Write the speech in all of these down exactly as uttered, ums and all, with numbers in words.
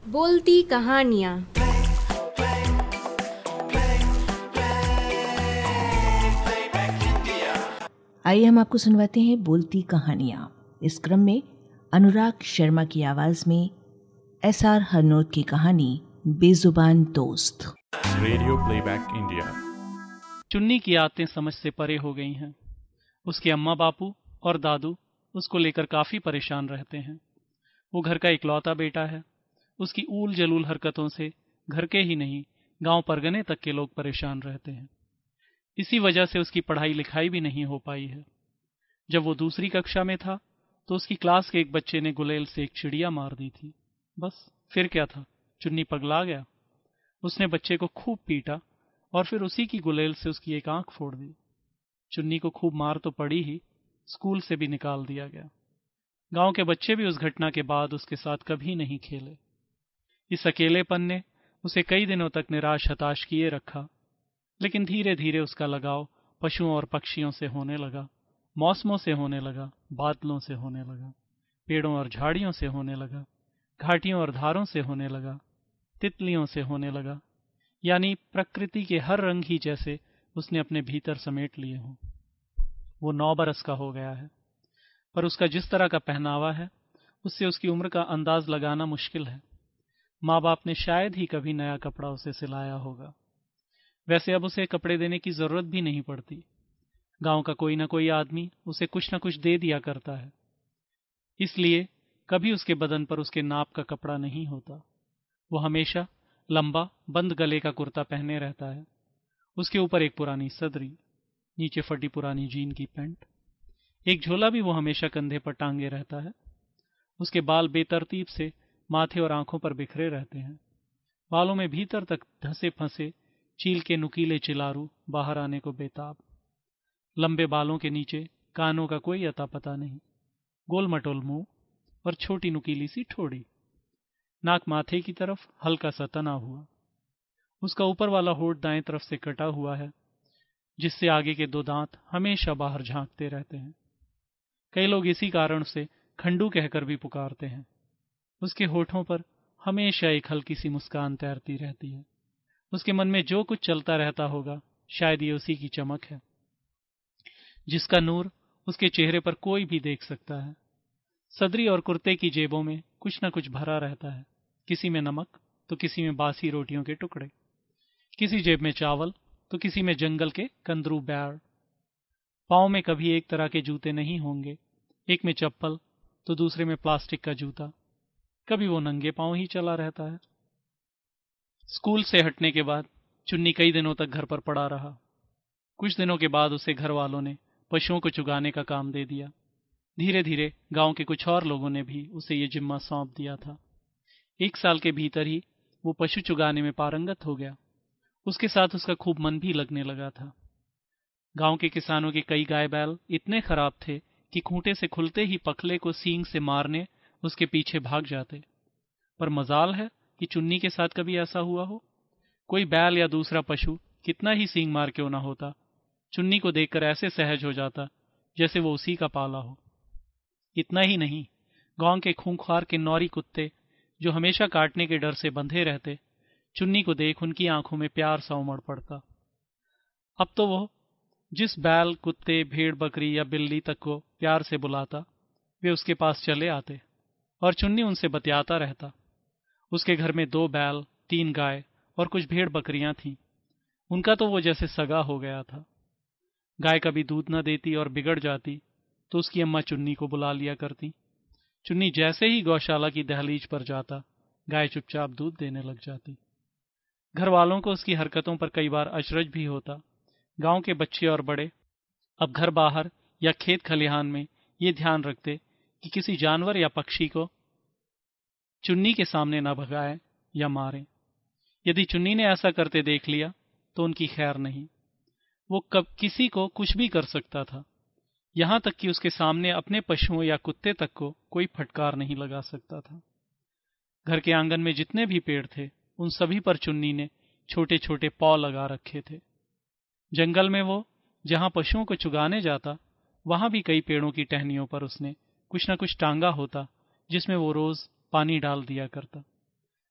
बोलती कहानियाँ। आइए हम आपको सुनवाते हैं बोलती कहानियाँ। इस क्रम में अनुराग शर्मा की आवाज में एस आर हरनोट की कहानी बेजुबान दोस्त। Radio playback India. चुन्नी की आदतें समझ से परे हो गई हैं। उसके अम्मा बापू और दादू उसको लेकर काफी परेशान रहते हैं। वो घर का इकलौता बेटा है। उसकी ऊल जलूल हरकतों से घर के ही नहीं, गांव परगने तक के लोग परेशान रहते हैं। इसी वजह से उसकी पढ़ाई लिखाई भी नहीं हो पाई है। जब वो दूसरी कक्षा में था तो उसकी क्लास के एक बच्चे ने गुलेल से एक चिड़िया मार दी थी। बस फिर क्या था, चुन्नी पगला गया। उसने बच्चे को खूब पीटा और फिर उसी की गुलेल से उसकी एक आंख फोड़ दी। चुन्नी को खूब मार तो पड़ी ही, स्कूल से भी निकाल दिया गया। गांव के बच्चे भी उस घटना के बाद उसके साथ कभी नहीं खेले। इस अकेलेपन ने उसे कई दिनों तक निराश हताश किए रखा। लेकिन धीरे धीरे उसका लगाव पशुओं और पक्षियों से होने लगा, मौसमों से होने लगा, बादलों से होने लगा, पेड़ों और झाड़ियों से होने लगा, घाटियों और धारों से होने लगा, तितलियों से होने लगा। यानी प्रकृति के हर रंग ही जैसे उसने अपने भीतर समेट लिए हों। वो नौ बरस का हो गया है, पर उसका जिस तरह का पहनावा है उससे उसकी उम्र का अंदाज लगाना मुश्किल है। माँ बाप ने शायद ही कभी नया कपड़ा उसे सिलाया होगा। वैसे अब उसे कपड़े देने की जरूरत भी नहीं पड़ती। गांव का कोई ना कोई आदमी उसे कुछ ना कुछ दे दिया करता है। इसलिए कभी उसके बदन पर उसके नाप का कपड़ा नहीं होता। वो हमेशा लंबा बंद गले का कुर्ता पहने रहता है। उसके ऊपर एक पुरानी सदरी, नीचे फटी पुरानी जीन की पैंट। एक झोला भी वो हमेशा कंधे पर टांगे रहता है। उसके बाल बेतरतीब से माथे और आंखों पर बिखरे रहते हैं। बालों में भीतर तक धंसे फंसे चील के नुकीले चिलारू बाहर आने को बेताब। लंबे बालों के नीचे कानों का कोई अता पता नहीं। गोल मटोल मुंह और छोटी नुकीली सी ठोड़ी। नाक माथे की तरफ हल्का सा तना हुआ। उसका ऊपर वाला होंठ दाएं तरफ से कटा हुआ है, जिससे आगे के दो दांत हमेशा बाहर झांकते रहते हैं। कई लोग इसी कारण से खंडू कहकर भी पुकारते हैं। उसके होठों पर हमेशा एक हल्की सी मुस्कान तैरती रहती है। उसके मन में जो कुछ चलता रहता होगा, शायद ये उसी की चमक है, जिसका नूर उसके चेहरे पर कोई भी देख सकता है। सदरी और कुर्ते की जेबों में कुछ न कुछ भरा रहता है। किसी में नमक तो किसी में बासी रोटियों के टुकड़े, किसी जेब में चावल तो किसी में जंगल के कंदरू बैर। पाँव में कभी एक तरह के जूते नहीं होंगे, एक में चप्पल तो दूसरे में प्लास्टिक का जूता। कभी वो नंगे पांव ही चला रहता है। स्कूल से हटने के बाद चुन्नी कई दिनों तक घर पर पड़ा रहा। कुछ दिनों के बाद उसे घर वालों ने पशुओं को चुगाने का काम दे दिया। धीरे धीरे गांव के कुछ और लोगों ने भी उसे ये जिम्मा सौंप दिया था। एक साल के भीतर ही वो पशु चुगाने में पारंगत हो गया। उसके साथ उसका खूब मन भी लगने लगा था। गांव के किसानों के कई गाय बैल इतने खराब थे कि खूंटे से खुलते ही पखले को सींग से मारने उसके पीछे भाग जाते। पर मजाल है कि चुन्नी के साथ कभी ऐसा हुआ हो। कोई बैल या दूसरा पशु कितना ही सींग मार क्यों ना होता, चुन्नी को देखकर ऐसे सहज हो जाता जैसे वो उसी का पाला हो। इतना ही नहीं, गांव के खूंखार किन्नौरी कुत्ते जो हमेशा काटने के डर से बंधे रहते, चुन्नी को देख उनकी आंखों में प्यार सा उमड़ पड़ता। अब तो वो जिस बैल, कुत्ते, भेड़, बकरी या बिल्ली तक को प्यार से बुलाता, वे उसके पास चले आते और चुन्नी उनसे बतियाता रहता। उसके घर में दो बैल, तीन गाय और कुछ भेड़ बकरियां थीं। उनका तो वो जैसे सगा हो गया था। गाय कभी दूध न देती और बिगड़ जाती तो उसकी अम्मा चुन्नी को बुला लिया करती। चुन्नी जैसे ही गौशाला की दहलीज पर जाता, गाय चुपचाप दूध देने लग जाती। घर वालों को उसकी हरकतों पर कई बार अचरज भी होता। गांव के बच्चे और बड़े अब घर बाहर या खेत खलिहान में ये ध्यान रखते कि किसी जानवर या पक्षी को चुन्नी के सामने न भगाए या मारे। यदि चुन्नी ने ऐसा करते देख लिया तो उनकी खैर नहीं। वो कब किसी को कुछ भी कर सकता था, यहां तक कि उसके सामने अपने पशुओं या कुत्ते तक को कोई फटकार नहीं लगा सकता था। घर के आंगन में जितने भी पेड़ थे, उन सभी पर चुन्नी ने छोटे छोटे पौ लगा रखे थे। जंगल में वो जहां पशुओं को चुगाने जाता, वहां भी कई पेड़ों की टहनियों पर उसने कुछ न कुछ टांगा होता, जिसमें वो रोज पानी डाल दिया करता।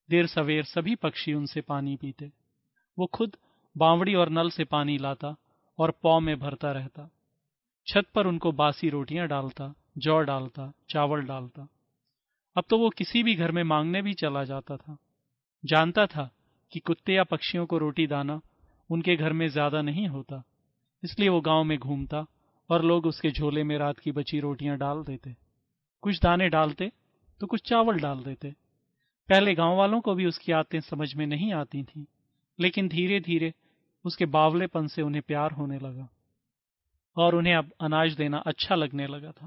देर सवेर सभी पक्षी उनसे पानी पीते। वो खुद बावड़ी और नल से पानी लाता और पौ में भरता रहता। छत पर उनको बासी रोटियां डालता, जौ डालता, चावल डालता। अब तो वो किसी भी घर में मांगने भी चला जाता था। जानता था कि कुत्ते या पक्षियों को रोटी दाना उनके घर में ज्यादा नहीं होता, इसलिए वो गांव में घूमता और लोग उसके झोले में रात की बची रोटियां डाल देते। कुछ दाने डालते तो कुछ चावल डाल देते। पहले गांव वालों को भी उसकी आदतें समझ में नहीं आती थीं, लेकिन धीरे धीरे उसके बावलेपन से उन्हें प्यार होने लगा और उन्हें अब अनाज देना अच्छा लगने लगा था।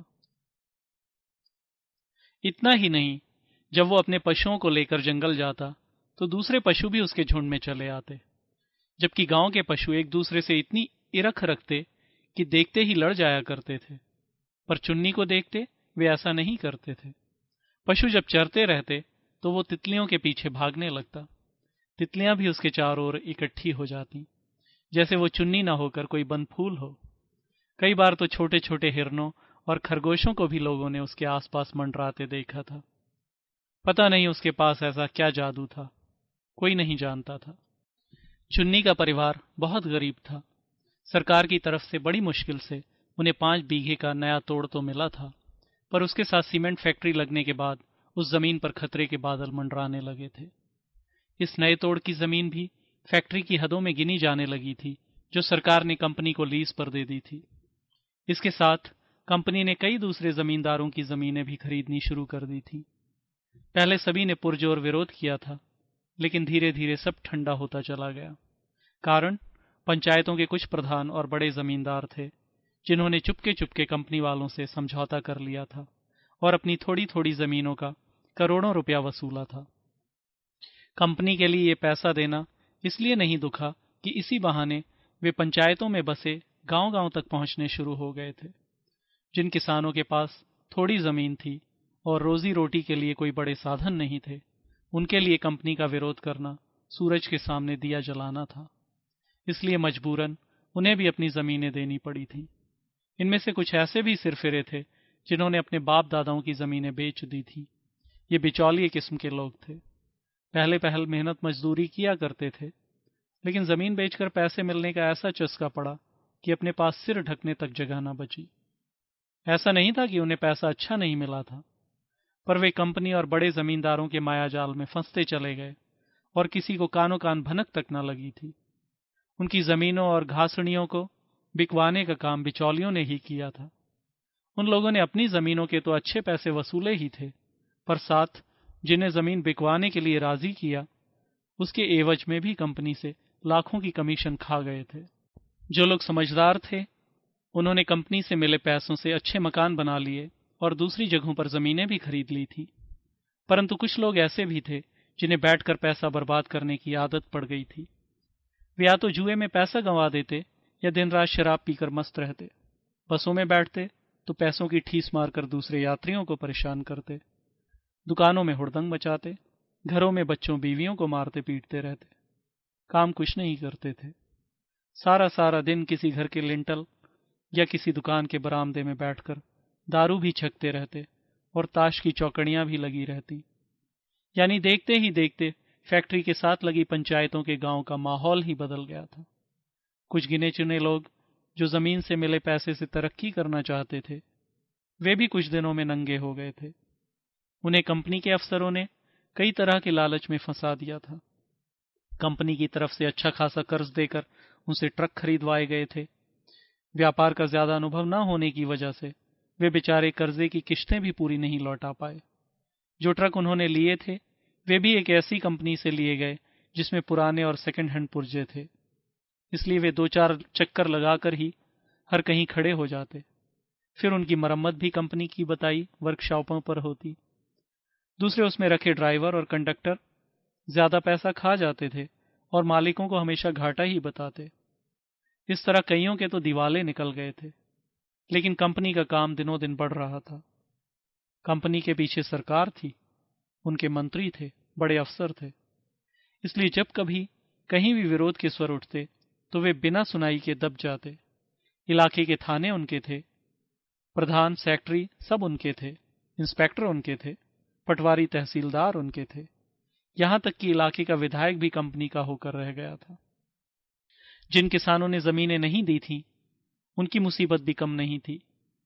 इतना ही नहीं, जब वो अपने पशुओं को लेकर जंगल जाता तो दूसरे पशु भी उसके झुंड में चले आते। जबकि गांव के पशु एक दूसरे से इतनी इरख रखते कि देखते ही लड़ जाया करते थे, पर चुन्नी को देखते वे ऐसा नहीं करते थे। पशु जब चरते रहते तो वो तितलियों के पीछे भागने लगता। तितलियां भी उसके चारों ओर इकट्ठी हो जाती, जैसे वो चुन्नी ना होकर कोई बंद फूल हो। कई बार तो छोटे छोटे हिरणों और खरगोशों को भी लोगों ने उसके आसपास मंडराते देखा था। पता नहीं उसके पास ऐसा क्या जादू था, कोई नहीं जानता था। चुन्नी का परिवार बहुत गरीब था। सरकार की तरफ से बड़ी मुश्किल से उन्हें पांच बीघे का नया तोड़ तो मिला था, पर उसके साथ सीमेंट फैक्ट्री लगने के बाद उस जमीन पर खतरे के बादल मंडराने लगे थे। इस नए तोड़ की जमीन भी फैक्ट्री की हदों में गिनी जाने लगी थी, जो सरकार ने कंपनी को लीज पर दे दी थी। इसके साथ कंपनी ने कई दूसरे जमींदारों की जमीनें भी खरीदनी शुरू कर दी थी। पहले सभी ने पुरजोर विरोध किया था, लेकिन धीरे धीरे सब ठंडा होता चला गया। कारण पंचायतों के कुछ प्रधान और बड़े जमींदार थे, जिन्होंने चुपके चुपके कंपनी वालों से समझौता कर लिया था और अपनी थोड़ी थोड़ी जमीनों का करोड़ों रुपया वसूला था। कंपनी के लिए ये पैसा देना इसलिए नहीं दुखा कि इसी बहाने वे पंचायतों में बसे गांव-गांव तक पहुंचने शुरू हो गए थे। जिन किसानों के पास थोड़ी जमीन थी और रोजी रोटी के लिए कोई बड़े साधन नहीं थे, उनके लिए कंपनी का विरोध करना सूरज के सामने दिया जलाना था। इसलिए मजबूरन उन्हें भी अपनी जमीनें देनी पड़ी थी। इनमें से कुछ ऐसे भी सिरफिरे थे जिन्होंने अपने बाप दादाओं की जमीनें बेच दी थी। ये बिचौलिए किस्म के लोग थे। पहले पहल मेहनत मजदूरी किया करते थे, लेकिन जमीन बेचकर पैसे मिलने का ऐसा चस्का पड़ा कि अपने पास सिर ढकने तक जगह न बची। ऐसा नहीं था कि उन्हें पैसा अच्छा नहीं मिला था, पर वे कंपनी और बड़े जमींदारों के मायाजाल में फंसते चले गए और किसी को कानो कान भनक तक न लगी थी। उनकी जमीनों और घासड़ियों को बिकवाने का काम बिचौलियों ने ही किया था। उन लोगों ने अपनी जमीनों के तो अच्छे पैसे वसूले ही थे, पर साथ जिन्हें जमीन बिकवाने के लिए राजी किया, उसके एवज में भी कंपनी से लाखों की कमीशन खा गए थे। जो लोग समझदार थे, उन्होंने कंपनी से मिले पैसों से अच्छे मकान बना लिए और दूसरी जगहों पर जमीनें भी खरीद ली थी। परंतु कुछ लोग ऐसे भी थे जिन्हें बैठकर पैसा बर्बाद करने की आदत पड़ गई थी। वे या तो जुए में पैसा गंवा देते या दिन रात शराब पीकर मस्त रहते। बसों में बैठते तो पैसों की ठीस मारकर दूसरे यात्रियों को परेशान करते। दुकानों में हुड़दंग मचाते, घरों में बच्चों बीवियों को मारते पीटते रहते। काम कुछ नहीं करते थे। सारा सारा दिन किसी घर के लिंटल या किसी दुकान के बरामदे में बैठकर दारू भी छकते रहते और ताश की चौकड़ियां भी लगी रहती। यानी देखते ही देखते फैक्ट्री के साथ लगी पंचायतों के गांव का माहौल ही बदल गया था। कुछ गिने चुने लोग जो जमीन से मिले पैसे से तरक्की करना चाहते थे, वे भी कुछ दिनों में नंगे हो गए थे। उन्हें कंपनी के अफसरों ने कई तरह के लालच में फंसा दिया था। कंपनी की तरफ से अच्छा खासा कर्ज देकर उनसे ट्रक खरीदवाए गए थे। व्यापार का ज्यादा अनुभव न होने की वजह से वे बेचारे कर्जे की किश्तें भी पूरी नहीं लौटा पाए। जो ट्रक उन्होंने लिए थे, वे भी एक ऐसी कंपनी से लिए गए जिसमें पुराने और सेकंड हैंड पुर्जे थे। इसलिए वे दो चार चक्कर लगाकर ही हर कहीं खड़े हो जाते। फिर उनकी मरम्मत भी कंपनी की बताई वर्कशॉपों पर होती। दूसरे उसमें रखे ड्राइवर और कंडक्टर ज्यादा पैसा खा जाते थे और मालिकों को हमेशा घाटा ही बताते। इस तरह कईयों के तो दिवाले निकल गए थे, लेकिन कंपनी का काम दिनों दिन बढ़ रहा था। कंपनी के पीछे सरकार थी, उनके मंत्री थे, बड़े अफसर थे। इसलिए जब कभी कहीं भी विरोध के स्वर उठते तो वे बिना सुनाई के दब जाते। इलाके के थाने उनके थे, प्रधान सेक्रेटरी सब उनके थे, इंस्पेक्टर उनके थे, पटवारी तहसीलदार उनके थे। यहां तक कि इलाके का विधायक भी कंपनी का होकर रह गया था। जिन किसानों ने जमीनें नहीं दी थीं, उनकी मुसीबत भी कम नहीं थी।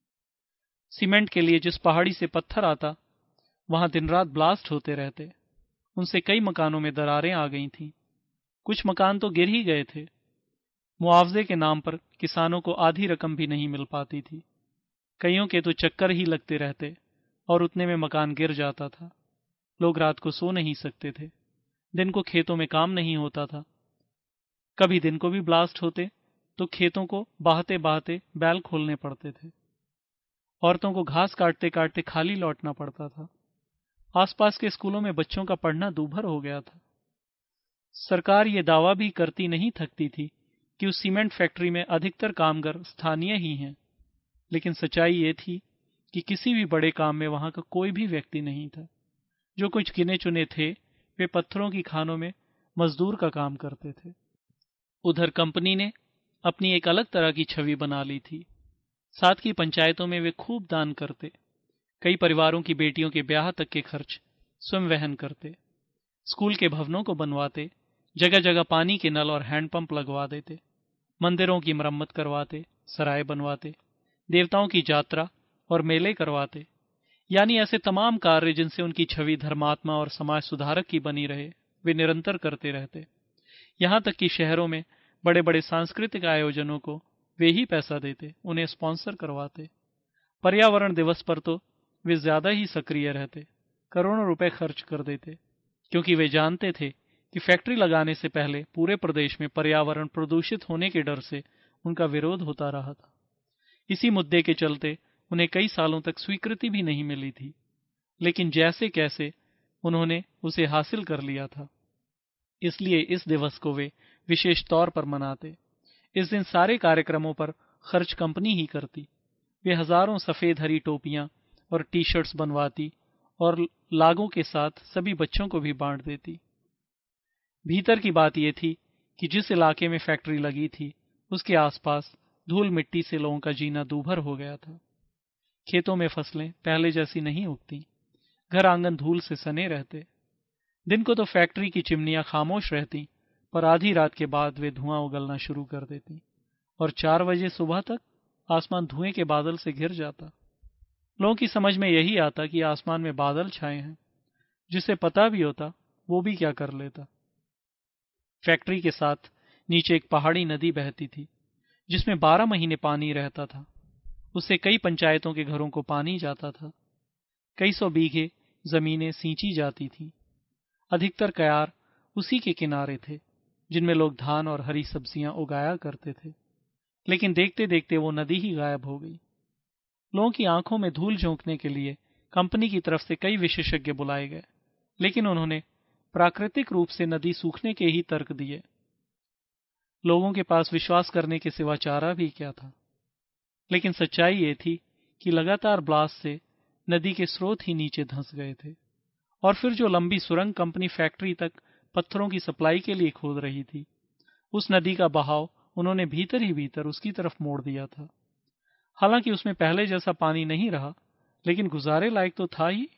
सीमेंट के लिए जिस पहाड़ी से पत्थर आता, वहां दिन रात ब्लास्ट होते रहते। उनसे कई मकानों में दरारें आ गई थीं। कुछ मकान तो गिर ही गए थे। मुआवजे के नाम पर किसानों को आधी रकम भी नहीं मिल पाती थी। कईयों के तो चक्कर ही लगते रहते और उतने में मकान गिर जाता था। लोग रात को सो नहीं सकते थे। दिन को खेतों में काम नहीं होता था। कभी दिन को भी ब्लास्ट होते तो खेतों को बाहते बाहते बैल खोलने पड़ते थे। औरतों को घास काटते काटते खाली लौटना पड़ता था। आसपास के स्कूलों में बच्चों का पढ़ना दूभर हो गया था। सरकार ये दावा भी करती नहीं थकती थी कि उस सीमेंट फैक्ट्री में अधिकतर कामगार स्थानीय ही हैं, लेकिन सच्चाई ये थी कि किसी भी बड़े काम में वहां का कोई भी व्यक्ति नहीं था। जो कुछ गिने चुने थे, वे पत्थरों की खानों में मजदूर का काम करते थे। उधर कंपनी ने अपनी एक अलग तरह की छवि बना ली थी। साथ की पंचायतों में वे खूब दान करते। कई परिवारों की बेटियों के ब्याह तक के खर्च स्वयं वहन करते। स्कूल के भवनों को बनवाते। जगह जगह पानी के नल और हैंडपंप लगवा देते। मंदिरों की मरम्मत करवाते, सराय बनवाते, देवताओं की यात्रा और मेले करवाते। यानी ऐसे तमाम कार्य जिनसे उनकी छवि धर्मात्मा और समाज सुधारक की बनी रहे, वे निरंतर करते रहते। यहां तक कि शहरों में बड़े बड़े सांस्कृतिक आयोजनों को वे ही पैसा देते, उन्हें स्पॉन्सर करवाते। पर्यावरण दिवस पर तो वे ज्यादा ही सक्रिय रहते, करोड़ों रुपए खर्च कर देते, क्योंकि वे जानते थे कि फैक्ट्री लगाने से पहले पूरे प्रदेश में पर्यावरण प्रदूषित होने के डर से उनका विरोध होता रहा था। इसी मुद्दे के चलते उन्हें कई सालों तक स्वीकृति भी नहीं मिली थी, लेकिन जैसे कैसे उन्होंने उसे हासिल कर लिया था। इसलिए इस दिवस को वे विशेष तौर पर मनाते। इस दिन सारे कार्यक्रमों पर खर्च कंपनी ही करती। वे हजारों सफेद हरी टोपियां और टी शर्ट्स बनवाती और लागों के साथ सभी बच्चों को भी बांट देती। भीतर की बात यह थी कि जिस इलाके में फैक्ट्री लगी थी, उसके आसपास धूल मिट्टी से लोगों का जीना दूभर हो गया था। खेतों में फसलें पहले जैसी नहीं उगती। घर आंगन धूल से सने रहते। दिन को तो फैक्ट्री की चिमनियां खामोश रहती, पर आधी रात के बाद वे धुआं उगलना शुरू कर देती और चार बजे सुबह तक आसमान धुएं के बादल से घिर जाता। लोगों की समझ में यही आता कि आसमान में बादल छाए हैं। जिसे पता भी होता, वो भी क्या कर लेता। फैक्ट्री के साथ नीचे एक पहाड़ी नदी बहती थी, जिसमें बारह महीने पानी रहता था। उससे कई पंचायतों के घरों को पानी जाता था। कई सौ बीघे जमीनें सींची जाती थीं। अधिकतर कयार उसी के किनारे थे, जिनमें लोग धान और हरी सब्जियां उगाया करते थे। लेकिन देखते देखते वो नदी ही गायब हो गई। लोगों की आंखों में धूल झोंकने के लिए कंपनी की तरफ से कई विशेषज्ञ बुलाए गए, लेकिन उन्होंने प्राकृतिक रूप से नदी सूखने के ही तर्क दिए। लोगों के पास विश्वास करने के सिवा चारा भी क्या था। लेकिन सच्चाई ये थी कि लगातार ब्लास्ट से नदी के स्रोत ही नीचे धंस गए थे, और फिर जो लंबी सुरंग कंपनी फैक्ट्री तक पत्थरों की सप्लाई के लिए खोद रही थी, उस नदी का बहाव उन्होंने भीतर ही भीतर उसकी तरफ मोड़ दिया था। हालांकि उसमें पहले जैसा पानी नहीं रहा, लेकिन गुजारे लायक तो था ही।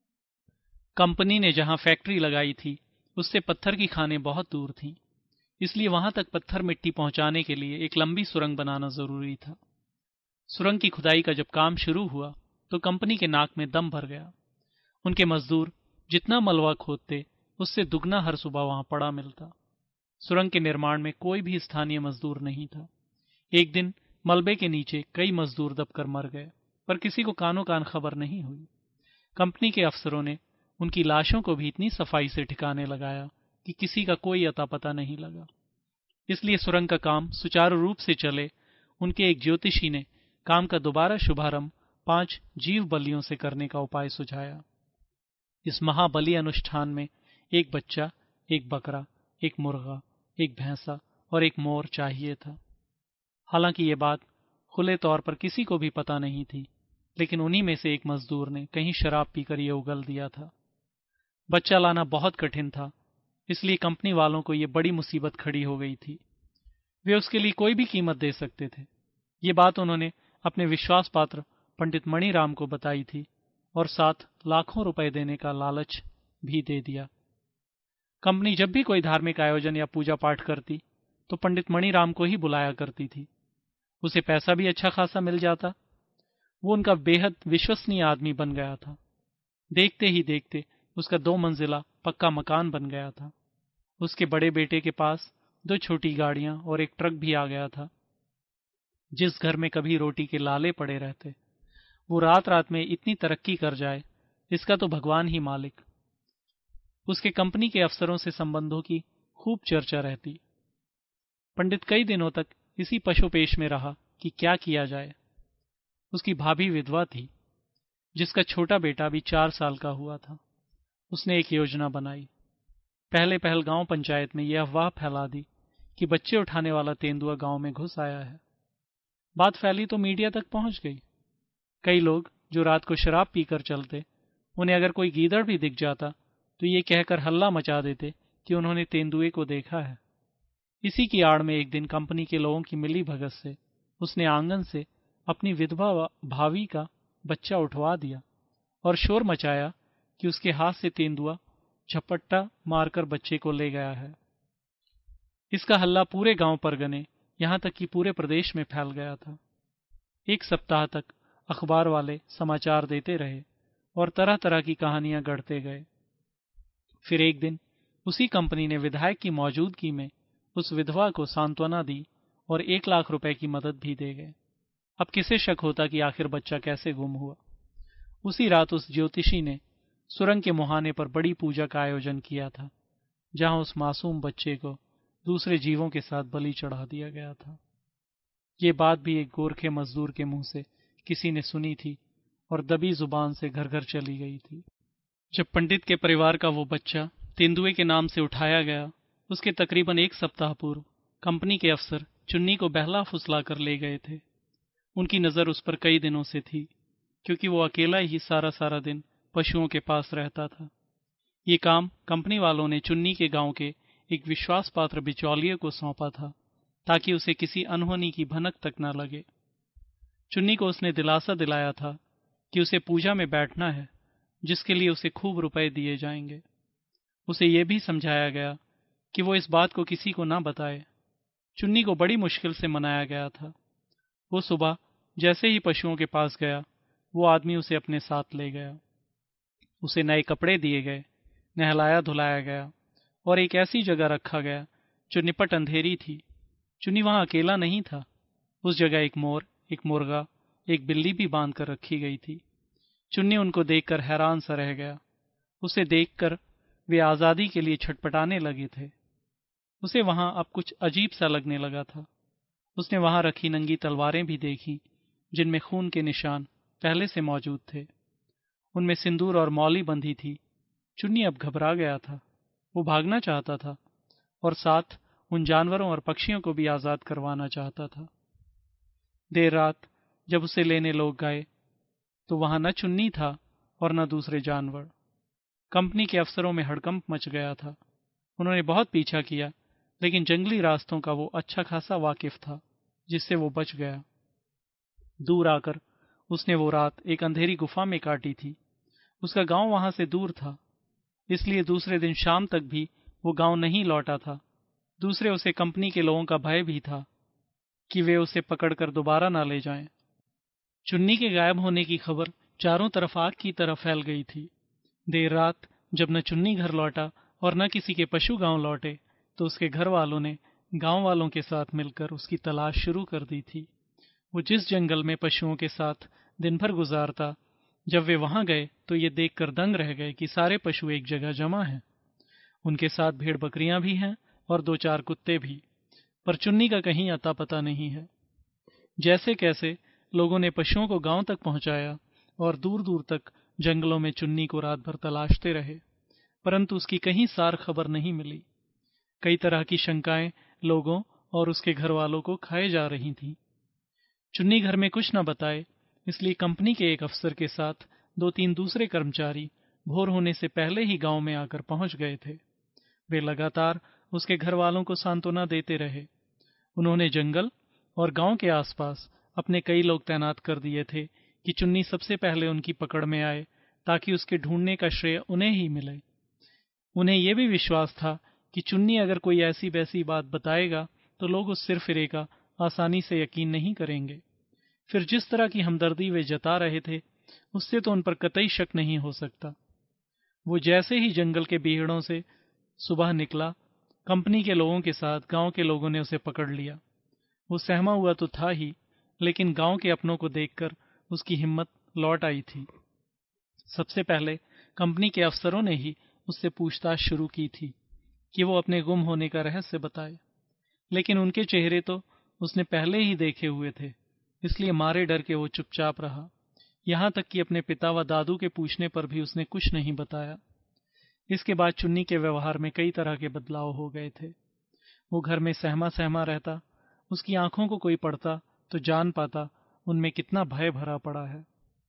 कंपनी ने जहां फैक्ट्री लगाई थी, उससे पत्थर की खानें बहुत दूर थीं, इसलिए वहां तक पत्थर मिट्टी पहुंचाने के लिए एक लंबी सुरंग बनाना जरूरी था। सुरंग की खुदाई का जब काम शुरू हुआ, तो कंपनी के नाक में दम भर गया। उनके मजदूर जितना मलबा खोदते, उससे दुगना हर सुबह वहां पड़ा मिलता। सुरंग के निर्माण में कोई भी स्थानीय मजदूर नहीं था। एक दिन मलबे के नीचे कई मजदूर दबकर मर गए, पर किसी को कानो कान खबर नहीं हुई। कंपनी के अफसरों ने उनकी लाशों को भी इतनी सफाई से ठिकाने लगाया कि किसी का कोई अता पता नहीं लगा। इसलिए सुरंग का काम सुचारू रूप से चले, उनके एक ज्योतिषी ने काम का दोबारा शुभारंभ पांच जीव बलियों से करने का उपाय सुझाया। इस महाबली अनुष्ठान में एक बच्चा, एक बकरा, एक मुर्गा, एक भैंसा और एक मोर चाहिए था। हालांकि ये बात खुले तौर पर किसी को भी पता नहीं थी, लेकिन उन्हीं में से एक मजदूर ने कहीं शराब पीकर ये उगल दिया था। बच्चा लाना बहुत कठिन था, इसलिए कंपनी वालों को ये बड़ी मुसीबत खड़ी हो गई थी। वे उसके लिए कोई भी कीमत दे सकते थे। ये बात उन्होंने अपने विश्वास पात्र पंडित मणिराम को बताई थी और साथ लाखों रुपए देने का लालच भी दे दिया। कंपनी जब भी कोई धार्मिक आयोजन या पूजा पाठ करती तो पंडित मणिराम को ही बुलाया करती थी। उसे पैसा भी अच्छा खासा मिल जाता। वो उनका बेहद विश्वसनीय आदमी बन गया था। देखते ही देखते उसका दो मंजिला पक्का मकान बन गया था। उसके बड़े बेटे के पास दो छोटी गाड़ियां और एक ट्रक भी आ गया था। जिस घर में कभी रोटी के लाले पड़े रहते, वो रात रात में इतनी तरक्की कर जाए, इसका तो भगवान ही मालिक। उसके कंपनी के अफसरों से संबंधों की खूब चर्चा रहती। पंडित कई दिनों तक इसी पशुपेश में रहा कि क्या किया जाए। उसकी भाभी विधवा थी, जिसका छोटा बेटा भी चार साल का हुआ था। उसने एक योजना बनाई। पहले पहल गांव पंचायत में यह अफवाह फैला दी कि बच्चे उठाने वाला तेंदुआ गांव में घुस आया है। बात फैली तो मीडिया तक पहुंच गई। कई लोग जो रात को शराब पीकर चलते, उन्हें अगर कोई गीदड़ भी दिख जाता तो ये कहकर हल्ला मचा देते कि उन्होंने तेंदुए को देखा है। इसी की आड़ में एक दिन कंपनी के लोगों की मिली भगत से उसने आंगन से अपनी विधवा भाभी का बच्चा उठवा दिया और शोर मचाया कि उसके हाथ से तेंदुआ झपट्टा मारकर बच्चे को ले गया है। इसका हल्ला पूरे गांव पर गने, यहां तक कि पूरे प्रदेश में फैल गया था। एक सप्ताह तक अखबार वाले समाचार देते रहे और तरह तरह की कहानियां गढ़ते गए। फिर एक दिन उसी कंपनी ने विधायक की मौजूदगी में उस विधवा को सांत्वना दी और एक लाख रुपए की मदद भी दे गए। अब किसे शक होता कि आखिर बच्चा कैसे गुम हुआ। उसी रात उस ज्योतिषी ने सुरंग के मुहाने पर बड़ी पूजा का आयोजन किया था, जहां उस मासूम बच्चे को दूसरे जीवों के साथ बलि चढ़ा दिया गया था। ये बात भी एक गोरखे मजदूर के मुंह से किसी ने सुनी थी और दबी जुबान से घर घर चली गई थी। जब पंडित के परिवार का वो बच्चा तेंदुए के नाम से उठाया गया, उसके तकरीबन एक सप्ताह पूर्व कंपनी के अफसर चुन्नी को बहला फुसला कर ले गए थे। उनकी नजर उस पर कई दिनों से थी, क्योंकि वो अकेला ही सारा सारा दिन पशुओं के पास रहता था। ये काम कंपनी वालों ने चुन्नी के गांव के एक विश्वास पात्र बिचौलिए को सौंपा था, ताकि उसे किसी अनहोनी की भनक तक न लगे। चुन्नी को उसने दिलासा दिलाया था कि उसे पूजा में बैठना है, जिसके लिए उसे खूब रुपए दिए जाएंगे। उसे यह भी समझाया गया कि वो इस बात को किसी को ना बताए। चुन्नी को बड़ी मुश्किल से मनाया गया था। वो सुबह जैसे ही पशुओं के पास गया, वो आदमी उसे अपने साथ ले गया। उसे नए कपड़े दिए गए, नहलाया धुलाया गया और एक ऐसी जगह रखा गया जो निपट अंधेरी थी। चुन्नी वहां अकेला नहीं था। उस जगह एक मोर, एक मुर्गा, एक बिल्ली भी बांध कर रखी गई थी। चुन्नी उनको देखकर हैरान सा रह गया। उसे देखकर वे आजादी के लिए छटपटाने लगे थे। उसे वहां अब कुछ अजीब सा लगने लगा था। उसने वहां रखी नंगी तलवारें भी देखी, जिनमें खून के निशान पहले से मौजूद थे। उनमें सिंदूर और मौली बंधी थी। चुन्नी अब घबरा गया था। वो भागना चाहता था और साथ उन जानवरों और पक्षियों को भी आजाद करवाना चाहता था। देर रात जब उसे लेने लोग गए, तो वहां न चुन्नी था और न दूसरे जानवर। कंपनी के अफसरों में हड़कंप मच गया था। उन्होंने बहुत पीछा किया, लेकिन जंगली रास्तों का वो अच्छा खासा वाकिफ था, जिससे वो बच गया। दूर आकर उसने वो रात एक अंधेरी गुफा में काटी थी। उसका गांव वहां से दूर था, इसलिए दूसरे दिन शाम तक भी वो गांव नहीं लौटा था। दूसरे उसे कंपनी के लोगों का भय भी था कि वे उसे पकड़कर दोबारा ना ले जाएं। चुन्नी के गायब होने की खबर चारों तरफ आग की तरह फैल गई थी। देर रात जब न चुन्नी घर लौटा और न किसी के पशु गांव लौटे, तो उसके घर वालों ने गांव वालों के साथ मिलकर उसकी तलाश शुरू कर दी थी। वो जिस जंगल में पशुओं के साथ दिन भर गुजारता, जब वे वहां गए तो ये देखकर दंग रह गए कि सारे पशु एक जगह जमा हैं। उनके साथ भेड़ बकरियां भी हैं और दो चार कुत्ते भी, पर चुन्नी का कहीं अता पता नहीं है। जैसे कैसे लोगों ने पशुओं को गांव तक पहुंचाया और दूर दूर तक जंगलों में चुन्नी को रात भर तलाशते रहे, परंतु उसकी कहीं सार खबर नहीं मिली। कई तरह की शंकाएं लोगों और उसके घर वालों को खाए जा रही थीं। चुन्नी घर में कुछ न बताए, इसलिए कंपनी के एक अफसर के साथ दो तीन दूसरे कर्मचारी भोर होने से पहले ही गांव में आकर पहुंच गए थे। वे लगातार उसके घर वालों को सांत्वना देते रहे। उन्होंने जंगल और गांव के आसपास अपने कई लोग तैनात कर दिए थे कि चुन्नी सबसे पहले उनकी पकड़ में आए, ताकि उसके ढूंढने का श्रेय उन्हें ही मिले। उन्हें यह भी विश्वास था कि चुन्नी अगर कोई ऐसी वैसी बात बताएगा तो लोग उस सिरफिरे का आसानी से यकीन नहीं करेंगे। फिर जिस तरह की हमदर्दी वे जता रहे थे, उससे तो उन पर कतई शक नहीं हो सकता। वो जैसे ही जंगल के बीहड़ों से सुबह निकला, कंपनी के लोगों के साथ गांव के लोगों ने उसे पकड़ लिया। वो सहमा हुआ तो था ही, लेकिन गांव के अपनों को देखकर उसकी हिम्मत लौट आई थी। सबसे पहले कंपनी के अफसरों ने ही उससे पूछताछ शुरू की थी कि वो अपने गुम होने का रहस्य बताए, लेकिन उनके चेहरे तो उसने पहले ही देखे हुए थे, इसलिए मारे डर के वो चुपचाप रहा। यहां तक कि अपने पिता व दादू के पूछने पर भी उसने कुछ नहीं बताया। इसके बाद चुन्नी के व्यवहार में कई तरह के बदलाव हो गए थे। वो घर में सहमा सहमा रहता, उसकी आंखों को कोई पड़ता तो जान पाता उनमें कितना भय भरा पड़ा है।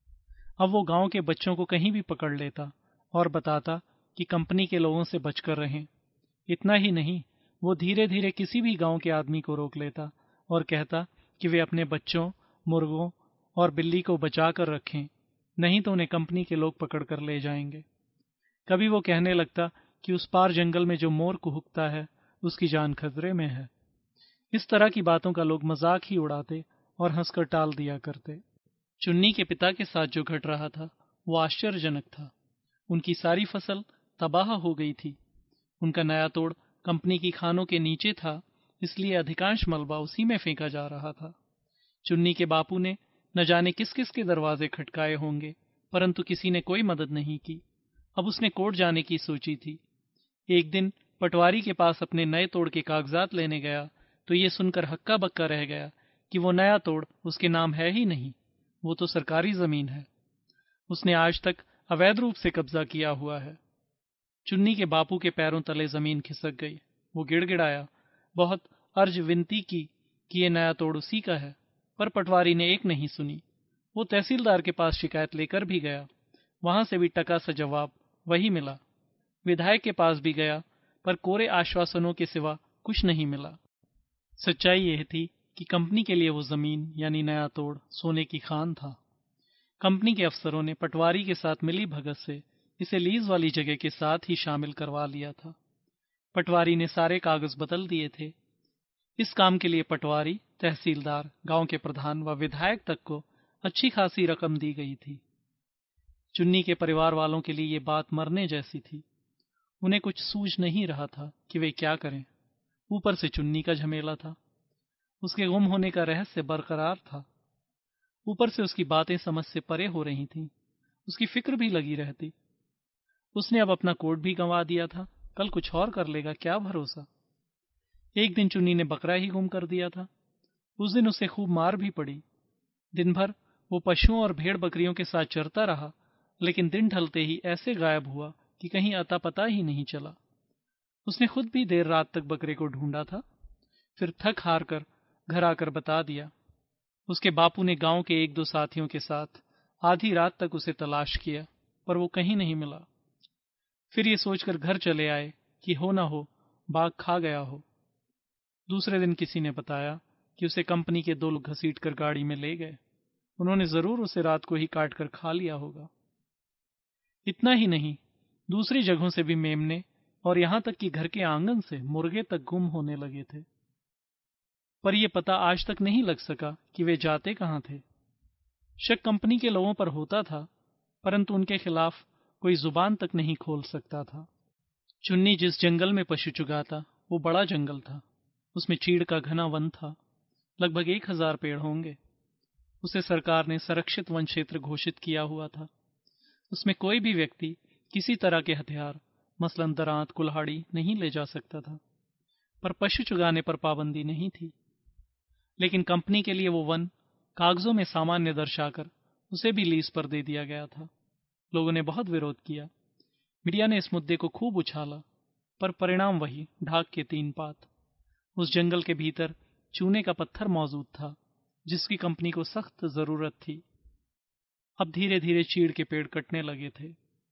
अब वो गांव के बच्चों को कहीं भी पकड़ लेता और बताता कि कंपनी के लोगों से बचकर रहें। इतना ही नहीं, वो धीरे धीरे किसी भी गांव के आदमी को रोक लेता और कहता कि वे अपने बच्चों, मुर्गों और बिल्ली को बचा कर रखें, नहीं तो उन्हें कंपनी के लोग पकड़ कर ले जाएंगे। कभी वो कहने लगता कि उस पार जंगल में जो मोर कुहुकता है, उसकी जान खतरे में है। इस तरह की बातों का लोग मजाक ही उड़ाते और हंसकर टाल दिया करते। चुन्नी के पिता के साथ जो घट रहा था वो आश्चर्यजनक था। उनकी सारी फसल तबाह हो गई थी। उनका नया तोड़ कंपनी की खानों के नीचे था, इसलिए अधिकांश मलबा उसी में फेंका जा रहा था। चुन्नी के बापू ने न जाने किस किस के दरवाजे खटकाए होंगे, परंतु किसी ने कोई मदद नहीं की। अब उसने कोर्ट जाने की सोची थी। एक दिन पटवारी के पास अपने नए तोड़ के कागजात लेने गया तो ये सुनकर हक्का बक्का रह गया कि वो नया तोड़ उसके नाम है ही नहीं, वो तो सरकारी जमीन है। उसने आज तक अवैध रूप से कब्जा किया हुआ है। चुन्नी के बापू के पैरों तले जमीन खिसक गई। वो गिड़गिड़ाया, बहुत अर्ज विनती की कि ये नया तोड़ उसी का है, पर पटवारी ने एक नहीं सुनी। वो तहसीलदार के पास शिकायत लेकर भी गया, वहां से भी टका सा जवाब वही मिला। विधायक के पास भी गया, पर कोरे आश्वासनों के सिवा कुछ नहीं मिला। सच्चाई यह थी कि कंपनी के लिए वो जमीन यानी नया तोड़ सोने की खान था। कंपनी के अफसरों ने पटवारी के साथ मिली भगत से इसे लीज वाली जगह के साथ ही शामिल करवा लिया था। पटवारी ने सारे कागज बदल दिए थे। इस काम के लिए पटवारी, तहसीलदार, गांव के प्रधान व विधायक तक को अच्छी खासी रकम दी गई थी। चुन्नी के परिवार वालों के लिए ये बात मरने जैसी थी। उन्हें कुछ सूझ नहीं रहा था कि वे क्या करें। ऊपर से चुन्नी का झमेला था, उसके गुम होने का रहस्य बरकरार था। ऊपर से उसकी बातें समझ से परे हो रही थीं, उसकी फिक्र भी लगी रहती। उसने अब अपना कोट भी गंवा दिया था, कल कुछ और कर लेगा, क्या भरोसा। एक दिन चुन्नी ने बकरा ही गुम कर दिया था। उस दिन उसे खूब मार भी पड़ी। दिन भर वो पशुओं और भेड़ बकरियों के साथ चरता रहा, लेकिन दिन ढलते ही ऐसे गायब हुआ कि कहीं अता पता ही नहीं चला। उसने खुद भी देर रात तक बकरे को ढूंढा था, फिर थक हार कर घर आकर बता दिया। उसके बापू ने गांव के एक दो साथियों के साथ आधी रात तक उसे तलाश किया, पर वो कहीं नहीं मिला। फिर ये सोचकर घर चले आए कि हो ना हो बाघ खा गया हो। दूसरे दिन किसी ने बताया कि उसे कंपनी के दो लोग घसीट कर गाड़ी में ले गए। उन्होंने जरूर उसे रात को ही काट कर खा लिया होगा। इतना ही नहीं, दूसरी जगहों से भी मेमने और यहां तक कि घर के आंगन से मुर्गे तक गुम होने लगे थे, पर यह पता आज तक नहीं लग सका कि वे जाते कहां थे। शक कंपनी के लोगों पर होता था, परंतु उनके खिलाफ कोई जुबान तक नहीं खोल सकता था। चुन्नी जिस जंगल में पशु चुगाता वो बड़ा जंगल था। उसमें चीड़ का घना वन था, लगभग एक हजार पेड़ होंगे। उसे सरकार ने संरक्षित वन क्षेत्र घोषित किया हुआ था। उसमें कोई भी व्यक्ति किसी तरह के हथियार, मसलन दरांत, कुल्हाड़ी नहीं ले जा सकता था, पर पशु चुगाने पर पाबंदी नहीं थी। लेकिन कंपनी के लिए वो वन कागजों में सामान्य दर्शाकर उसे भी लीज पर दे दिया गया था। लोगों ने बहुत विरोध किया। मीडिया ने इस मुद्दे को खूब उछाला, पर परिणाम वही, ढाक के तीन पात। उस जंगल के भीतर चूने का पत्थर मौजूद था, जिसकी कंपनी को सख्त जरूरत थी। अब धीरे धीरे चीड़ के पेड़ कटने लगे थे।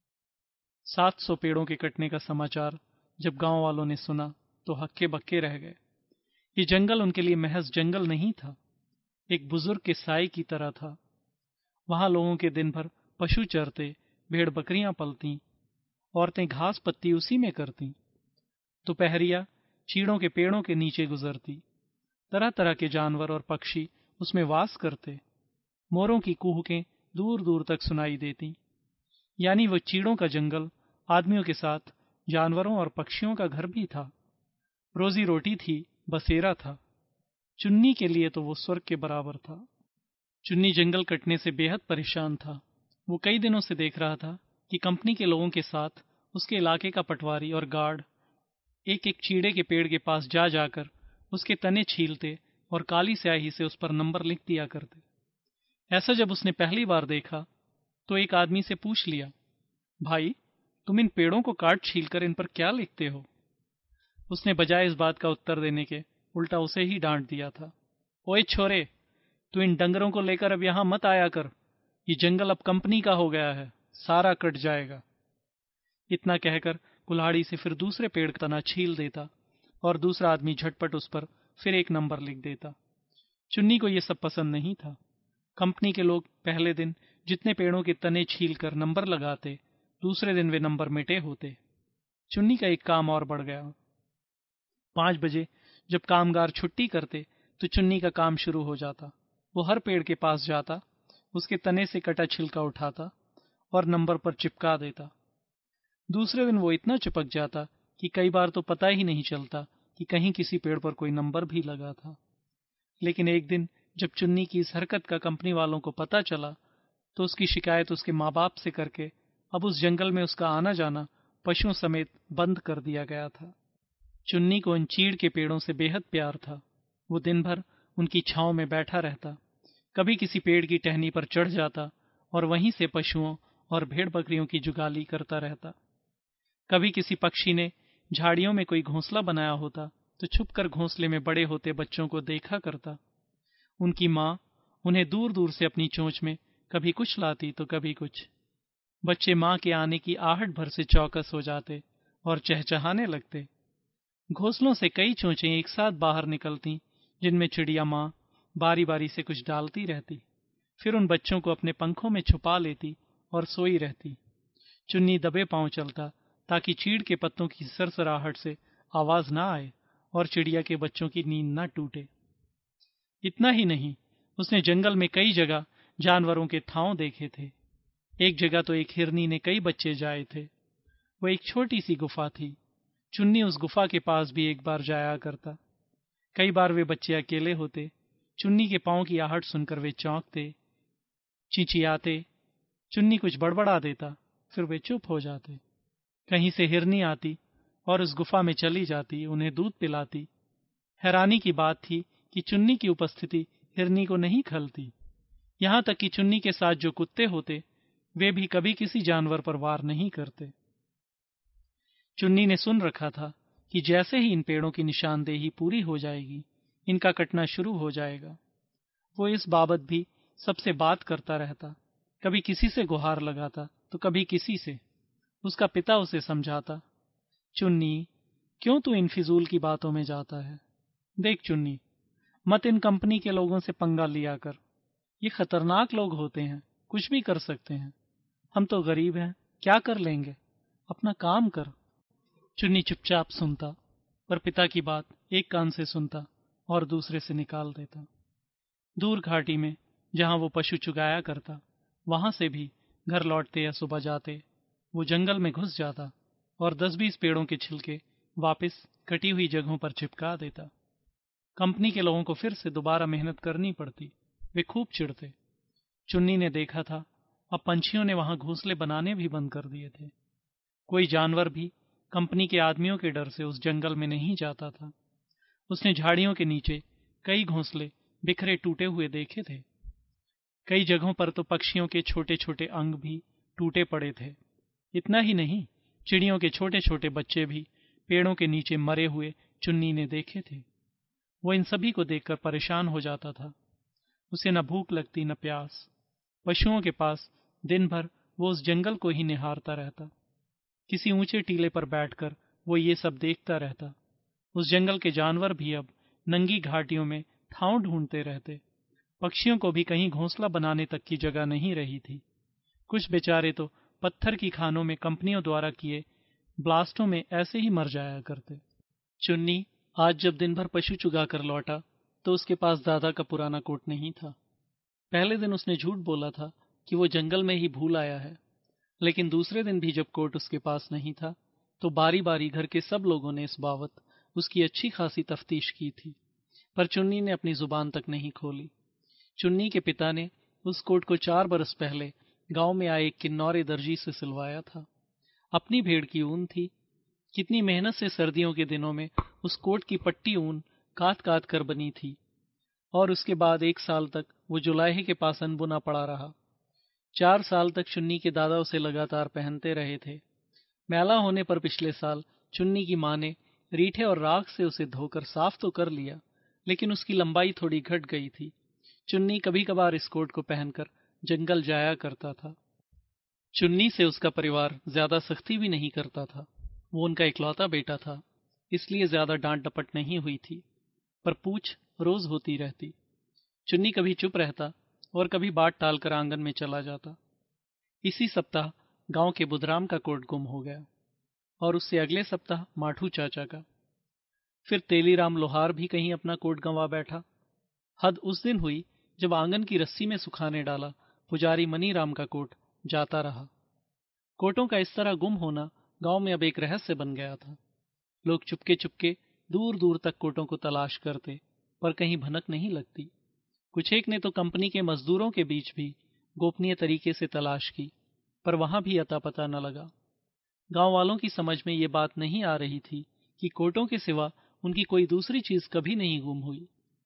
सात सौ पेड़ों के कटने का समाचार जब गांव वालों ने सुना तो हक्के बक्के रह गए। ये जंगल उनके लिए महज जंगल नहीं था, एक बुजुर्ग के साए की तरह था। वहां लोगों के दिन भर पशु चरते, भेड़ बकरियां पलती औरतें घास पत्ती उसी में करती। दोपहरिया चीड़ों के पेड़ों के नीचे गुजरती। तरह तरह के जानवर और पक्षी उसमें वास करते। मोरों की कूहकें दूर दूर तक सुनाई देती। यानी वो चीड़ों का जंगल आदमियों के साथ जानवरों और पक्षियों का घर भी था। रोजी रोटी थी, बसेरा था। चुन्नी के लिए तो वो स्वर्ग के बराबर था। चुन्नी जंगल कटने से बेहद परेशान था। वो कई दिनों से देख रहा था कि कंपनी के लोगों के साथ उसके इलाके का पटवारी और गार्ड एक एक चीड़े के पेड़ के पास जा जाकर उसके तने छीलते और काली स्याही से उस पर नंबर लिख दिया करते। ऐसा जब उसने पहली बार देखा तो एक आदमी से पूछ लिया, भाई, तुम इन पेड़ों को काट छीलकर इन पर क्या लिखते हो? उसने बजाय इस बात का उत्तर देने के उल्टा उसे ही डांट दिया था। ओए छोरे, तू इन डंगरों को लेकर अब यहां मत आया कर। ये जंगल अब कंपनी का हो गया है, सारा कट जाएगा। इतना कहकर कुल्हाड़ी से फिर दूसरे पेड़ का तना छील देता और दूसरा आदमी झटपट उस पर फिर एक नंबर लिख देता। चुन्नी को यह सब पसंद नहीं था। कंपनी के लोग पहले दिन जितने पेड़ों के तने छील कर नंबर लगाते, दूसरे दिन वे नंबर मिटे होते। चुन्नी का एक काम और बढ़ गया। पांच बजे जब कामगार छुट्टी करते तो चुन्नी का काम शुरू हो जाता। वो हर पेड़ के पास जाता, उसके तने से कटा छिलका उठाता और नंबर पर चिपका देता। दूसरे दिन वो इतना चिपक जाता कि कई बार तो पता ही नहीं चलता कि कहीं किसी पेड़ पर कोई नंबर भी लगा था। लेकिन एक दिन जब चुन्नी की इस हरकत का कंपनी वालों को पता चला तो उसकी शिकायत उसके माँ बाप से करके अब उस जंगल में उसका आना जाना पशुओं समेत बंद कर दिया गया था। चुन्नी को उन चीड़ के पेड़ों से बेहद प्यार था। वो दिन भर उनकी छांव में बैठा रहता, कभी किसी पेड़ की टहनी पर चढ़ जाता और वहीं से पशुओं और भेड़ बकरियों की जुगाली करता रहता। कभी किसी पक्षी ने झाड़ियों में कोई घोंसला बनाया होता तो छुपकर घोंसले में बड़े होते बच्चों को देखा करता। उनकी माँ उन्हें दूर दूर से अपनी चोंच में कभी कुछ लाती तो कभी कुछ। बच्चे माँ के आने की आहट भर से चौकस हो जाते और चहचहाने लगते। घोंसलों से कई चोंचें एक साथ बाहर निकलती, जिनमें चिड़िया माँ बारी बारी से कुछ डालती रहती, फिर उन बच्चों को अपने पंखों में छुपा लेती और सोई रहती। चुन्नी दबे पांव चलता ताकि चीड़ के पत्तों की सरसराहट से आवाज ना आए और चिड़िया के बच्चों की नींद ना टूटे। इतना ही नहीं, उसने जंगल में कई जगह जानवरों के थांव देखे थे। एक जगह तो एक हिरनी ने कई बच्चे जाए थे। वो एक छोटी सी गुफा थी। चुन्नी उस गुफा के पास भी एक बार जाया करता। कई बार वे बच्चे अकेले होते। चुन्नी के पांव की आहट सुनकर वे चौंकते, चिंचियाते। चुन्नी कुछ बड़बड़ा देता, फिर वे चुप हो जाते। कहीं से हिरनी आती और उस गुफा में चली जाती, उन्हें दूध पिलाती। हैरानी की बात थी कि चुन्नी की उपस्थिति हिरनी को नहीं खलती। यहां तक कि चुन्नी के साथ जो कुत्ते होते, वे भी कभी किसी जानवर पर वार नहीं करते। चुन्नी ने सुन रखा था कि जैसे ही इन पेड़ों की निशानदेही पूरी हो जाएगी, इनका कटना शुरू हो जाएगा। वो इस बाबत भी सबसे बात करता रहता, कभी किसी से गुहार लगाता तो कभी किसी से। उसका पिता उसे समझाता, चुन्नी, क्यों तू इन फिजूल की बातों में जाता है? देख चुन्नी, मत इन कंपनी के लोगों से पंगा लिया कर। ये खतरनाक लोग होते हैं, कुछ भी कर सकते हैं। हम तो गरीब हैं, क्या कर लेंगे? अपना काम कर। चुन्नी चुपचाप सुनता, पर पिता की बात एक कान से सुनता और दूसरे से निकाल देता। दूर घाटी में जहां वो पशु चुगाया करता, वहां से भी घर लौटते या सुबह जाते वो जंगल में घुस जाता और दस बीस पेड़ों के छिलके वापस कटी हुई जगहों पर चिपका देता। कंपनी के लोगों को फिर से दोबारा मेहनत करनी पड़ती। वे खूब चिढ़ते। चुन्नी ने देखा था, अब पंछियों ने वहां घोंसले बनाने भी बंद कर दिए थे। कोई जानवर भी कंपनी के आदमियों के डर से उस जंगल में नहीं जाता था। उसने झाड़ियों के नीचे कई घोंसले बिखरे टूटे हुए देखे थे। कई जगहों पर तो पक्षियों के छोटे छोटे अंग भी टूटे पड़े थे। इतना ही नहीं, चिड़ियों के छोटे छोटे बच्चे भी पेड़ों के नीचे मरे हुए चुन्नी ने देखे थे। वो इन सभी को देखकर परेशान हो जाता था। उसे न भूख लगती न प्यास। पशुओं के पास दिन भर वो उस जंगल को ही निहारता रहता। किसी ऊंचे टीले पर बैठकर वो ये सब देखता रहता। उस जंगल के जानवर भी अब नंगी घाटियों में ठाव ढूंढते रहते। पक्षियों को भी कहीं घोंसला बनाने तक की जगह नहीं रही थी। कुछ बेचारे तो पत्थर की खानों में कंपनियों द्वारा किए ब्लास्टों में ऐसे ही मर जाया करते। चुन्नी आज जब दिन भर पशु चुगा कर लौटा तो उसके पास दादा का पुराना कोट नहीं था। पहले दिन उसने झूठ बोला था कि वो जंगल में ही भूल आया है, लेकिन दूसरे दिन भी जब कोट उसके पास नहीं था तो बारी बारी घर के सब लोगों ने इस बाबत उसकी अच्छी खासी तफ्तीश की थी, पर चुन्नी ने अपनी जुबान तक नहीं खोली। चुन्नी के पिता ने उस कोट को चार बरस पहले गांव में आए एक किन्नौरे दर्जी से सिलवाया था। अपनी भेड़ की ऊन थी। कितनी मेहनत से सर्दियों के दिनों में उस कोट की पट्टी ऊन काट काट कर बनी थी, और उसके बाद एक साल तक वो जुलाहे के पास अनबुना पड़ा रहा। चार साल तक चुन्नी के दादा उसे लगातार पहनते रहे थे। मैला होने पर पिछले साल चुन्नी की मां ने रीठे और राख से उसे धोकर साफ तो कर लिया, लेकिन उसकी लंबाई थोड़ी घट गई थी। चुन्नी कभी कभार इस कोट को पहनकर जंगल जाया करता था। चुन्नी से उसका परिवार ज्यादा सख्ती भी नहीं करता था। वो उनका इकलौता बेटा था, इसलिए ज्यादा डांट डपट नहीं हुई थी, पर पूछ रोज होती रहती। चुन्नी कभी चुप रहता और कभी बात टालकर आंगन में चला जाता। इसी सप्ताह गांव के बुधराम का कोट गुम हो गया, और उससे अगले सप्ताह माठू चाचा का। फिर तेलीराम लोहार भी कहीं अपना कोट गंवा बैठा। हद उस दिन हुई जब आंगन की रस्सी में सुखाने डाला पुजारी मनीराम का कोट जाता रहा। कोटों का इस तरह गुम होना गांव में अब एक रहस्य बन गया था। लोग चुपके चुपके दूर दूर तक कोटों को तलाश करते, पर कहीं भनक नहीं लगती। कुछ एक ने तो कंपनी के मजदूरों के बीच भी गोपनीय तरीके से तलाश की, पर वहां भी अता पता न लगा। गांव वालों की समझ में ये बात नहीं आ रही थी कि कोटों के सिवा उनकी कोई दूसरी चीज कभी नहीं गुम हुई।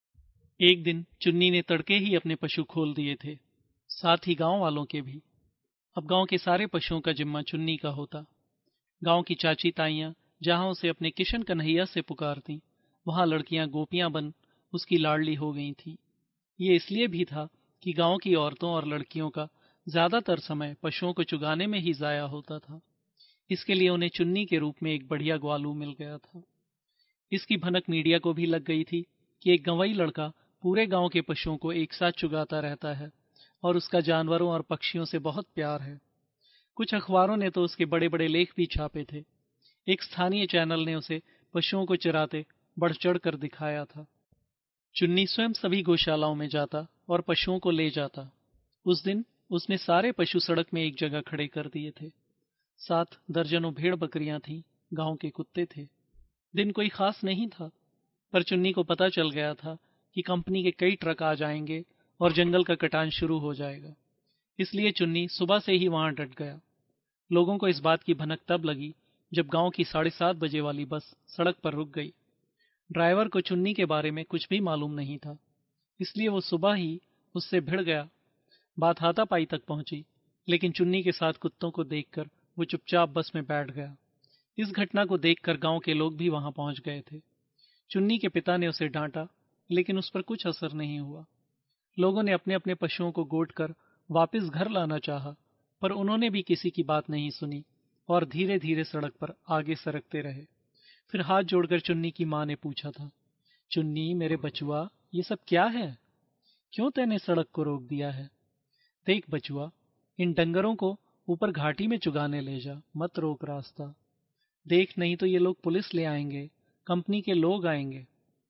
एक दिन चुन्नी ने तड़के ही अपने पशु खोल दिए थे, साथ ही गांव वालों के भी। अब गांव के सारे पशुओं का जिम्मा चुन्नी का होता। गांव की चाची ताइयां जहां उसे अपने किशन कन्हैया से पुकारती, वहां लड़कियां गोपियां बन उसकी लाडली हो गई थी। ये इसलिए भी था कि गांव की औरतों और लड़कियों का ज्यादातर समय पशुओं को चुगाने में ही जाया होता था। इसके लिए उन्हें चुन्नी के रूप में एक बढ़िया ग्वालू मिल गया था। इसकी भनक मीडिया को भी लग गई थी कि एक गंवई लड़का पूरे गांव के पशुओं को एक साथ चुगाता रहता है और उसका जानवरों और पक्षियों से बहुत प्यार है। कुछ अखबारों ने तो उसके बड़े बड़े लेख भी छापे थे। एक स्थानीय चैनल ने उसे पशुओं को चराते बढ़ चढ़ कर दिखाया था। चुन्नी स्वयं सभी गौशालाओं में जाता और पशुओं को ले जाता। उस दिन उसने सारे पशु सड़क में एक जगह खड़े कर दिए थे। साथ दर्जनों भेड़ बकरियां थीं, गांव के कुत्ते थे। दिन कोई खास नहीं था, पर चुन्नी को पता चल गया था कि कंपनी के कई ट्रक आ जाएंगे और जंगल का कटान शुरू हो जाएगा। इसलिए चुन्नी सुबह से ही वहां डट गया। लोगों को इस बात की भनक तब लगी जब गांव की साढ़े सात बजे वाली बस सड़क पर रुक गई। ड्राइवर को चुन्नी के बारे में कुछ भी मालूम नहीं था, इसलिए वो सुबह ही उससे भिड़ गया। बात हाथापाई तक पहुंची, लेकिन चुन्नी के साथ कुत्तों को देखकर वो चुपचाप बस में बैठ गया। इस घटना को देखकर गांव के लोग भी वहां पहुंच गए थे। चुन्नी के पिता ने उसे डांटा, लेकिन उस पर कुछ असर नहीं हुआ। लोगों ने अपने अपने पशुओं को गोद कर वापस घर लाना चाहा, पर उन्होंने भी किसी की बात नहीं सुनी और धीरे धीरे सड़क पर आगे सरकते रहे। फिर हाथ जोड़कर चुन्नी की मां ने पूछा था, चुन्नी मेरे बचुआ, ये सब क्या है? क्यों तैने सड़क को रोक दिया है? देख बचुआ, इन डंगरों को ऊपर घाटी में चुगाने ले जा, मत रोक रास्ता। देख, नहीं तो ये लोग पुलिस ले आएंगे, कंपनी के लोग आएंगे।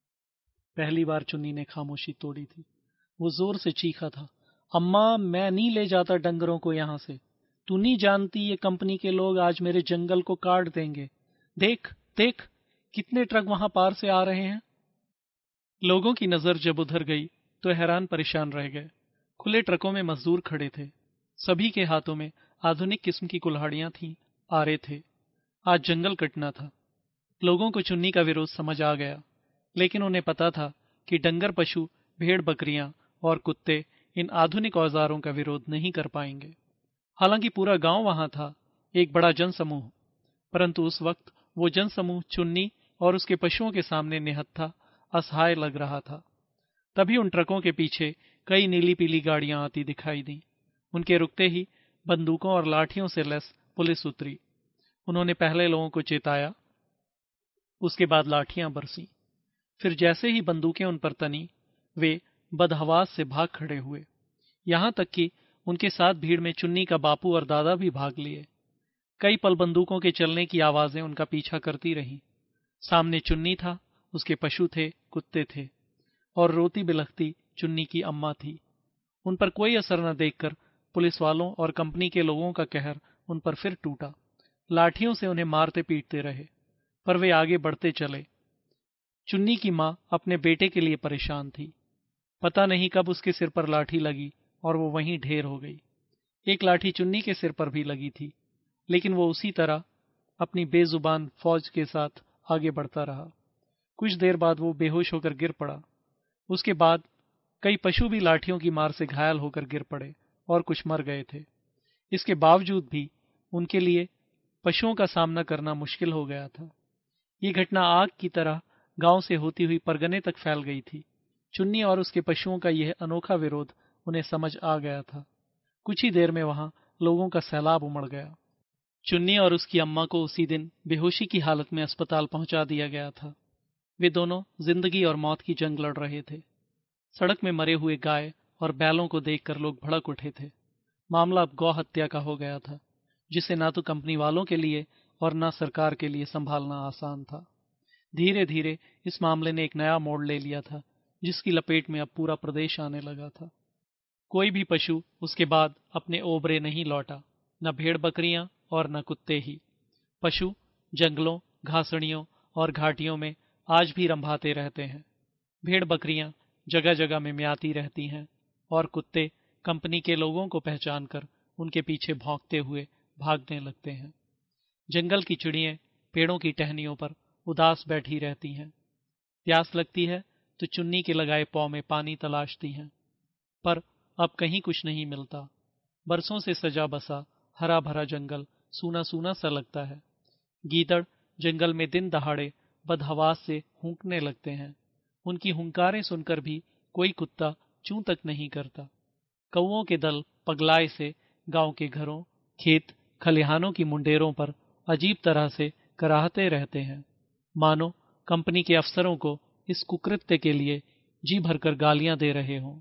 पहली बार चुन्नी ने खामोशी तोड़ी थी। वो जोर से चीखा था, अम्मा, मैं नहीं ले जाता डंगरों को यहां से। तू नहीं जानती ये कंपनी के लोग आज मेरे जंगल को काट देंगे। देख देख, कितने ट्रक वहां पार से आ रहे हैं। लोगों की नजर जब उधर गई तो हैरान परेशान रह गए। खुले ट्रकों में मजदूर खड़े थे। सभी के हाथों में आधुनिक किस्म की कुल्हाड़ियां थीं, आरे थे। आज जंगल कटना था। लोगों को चुन्नी का विरोध समझ आ गया, लेकिन उन्हें पता था कि डंगर पशु, भेड़ बकरियां और कुत्ते इन आधुनिक औजारों का विरोध नहीं कर पाएंगे। हालांकि पूरा गांव वहां था, एक बड़ा जनसमूह, परंतु उस वक्त वो जनसमूह चुन्नी और उसके पशुओं के सामने निहत्था, असहाय लग रहा था। तभी उन ट्रकों के पीछे कई नीली पीली गाड़ियां आती दिखाई दी। उनके रुकते ही बंदूकों और लाठियों से लैस पुलिस उतरी। उन्होंने पहले लोगों को चेताया, उसके बाद लाठियां बरसी। फिर जैसे ही बंदूकें उन पर तनी, वे बदहवास से भाग खड़े हुए। यहां तक कि उनके साथ भीड़ में चुन्नी का बापू और दादा भी भाग लिए। कई पल बंदूकों के चलने की आवाजें उनका पीछा करती रहीं। सामने चुन्नी था, उसके पशु थे, कुत्ते थे, और रोती बिलखती चुन्नी की अम्मा थी। उन पर कोई असर न देखकर पुलिस वालों और कंपनी के लोगों का कहर उन पर फिर टूटा। लाठियों से उन्हें मारते पीटते रहे, पर वे आगे बढ़ते चले। चुन्नी की मां अपने बेटे के लिए परेशान थी। पता नहीं कब उसके सिर पर लाठी लगी और वो वहीं ढेर हो गई। एक लाठी चुन्नी के सिर पर भी लगी थी, लेकिन वो उसी तरह अपनी बेजुबान फौज के साथ आगे बढ़ता रहा। कुछ देर बाद वो बेहोश होकर गिर पड़ा। उसके बाद कई पशु भी लाठियों की मार से घायल होकर गिर पड़े और कुछ मर गए थे। इसके बावजूद भी उनके लिए पशुओं का सामना करना मुश्किल हो गया था। ये घटना आग की तरह गांव से होती हुई परगने तक फैल गई थी। चुन्नी और उसके पशुओं का यह अनोखा विरोध उन्हें समझ आ गया था। कुछ ही देर में वहां लोगों का सैलाब उमड़ गया। चुन्नी और उसकी अम्मा को उसी दिन बेहोशी की हालत में अस्पताल पहुंचा दिया गया था। वे दोनों जिंदगी और मौत की जंग लड़ रहे थे। सड़क में मरे हुए गाय और बैलों को देखकर लोग भड़क उठे थे। मामला अब गौ हत्या का हो गया था, जिसे ना तो कंपनी वालों के लिए और ना सरकार के लिए संभालना आसान था। धीरे धीरे इस मामले ने एक नया मोड़ ले लिया था, जिसकी लपेट में अब पूरा प्रदेश आने लगा था। कोई भी पशु उसके बाद अपने ओबरे नहीं लौटा, न भेड़ बकरियां और न कुत्ते ही। पशु जंगलों, घासड़ियों और घाटियों में आज भी रंभाते रहते हैं। भेड़ बकरियां जगह जगह में म्याती रहती हैं और कुत्ते कंपनी के लोगों को पहचानकर उनके पीछे भौंकते हुए भागने लगते हैं। जंगल की चिड़ियां पेड़ों की टहनियों पर उदास बैठी रहती हैं। प्यास लगती है तो चुन्नी के लगाए पांव में पानी तलाशती हैं, पर अब कहीं कुछ नहीं मिलता। बरसों से सजा बसा हरा भरा जंगल सूना सूना सा लगता है। गीदड़ जंगल में दिन दहाड़े बदहवास से हूंकने लगते हैं। उनकी हुंकारें सुनकर भी कोई कुत्ता चूं तक नहीं करता। कौओं के दल पगलाए से गांव के घरों, खेत खलिहानों की मुंडेरों पर अजीब तरह से कराहते रहते हैं, मानो कंपनी के अफसरों को इस कुकृत्य के लिए जी भरकर गालियां दे रहे हों।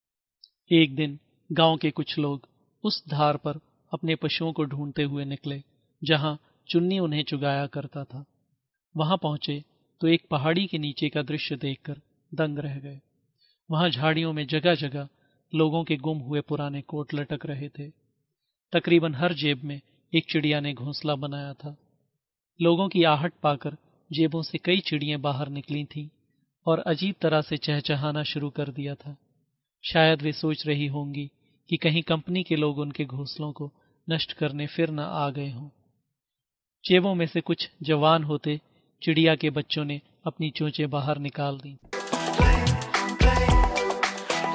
एक दिन गांव के कुछ लोग उस धार पर अपने पशुओं को ढूंढते हुए निकले जहां चुन्नी उन्हें चुगाया करता था। वहां पहुंचे तो एक पहाड़ी के नीचे का दृश्य देखकर दंग रह गए। वहां झाड़ियों में जगह जगह लोगों के गुम हुए पुराने कोट लटक रहे थे। तकरीबन हर जेब में एक चिड़िया ने घोंसला बनाया था। लोगों की आहट पाकर जेबों से कई चिड़ियां बाहर निकली थीं और अजीब तरह से चहचहाना शुरू कर दिया था। शायद वे सोच रही होंगी कि कहीं कंपनी के लोग उनके घोंसलों को नष्ट करने फिर न आ गए हों। जेबों में से कुछ जवान होते चिड़िया के बच्चों ने अपनी चोंचें बाहर निकाल दी।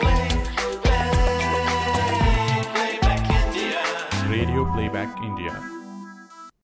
Radio Playback India.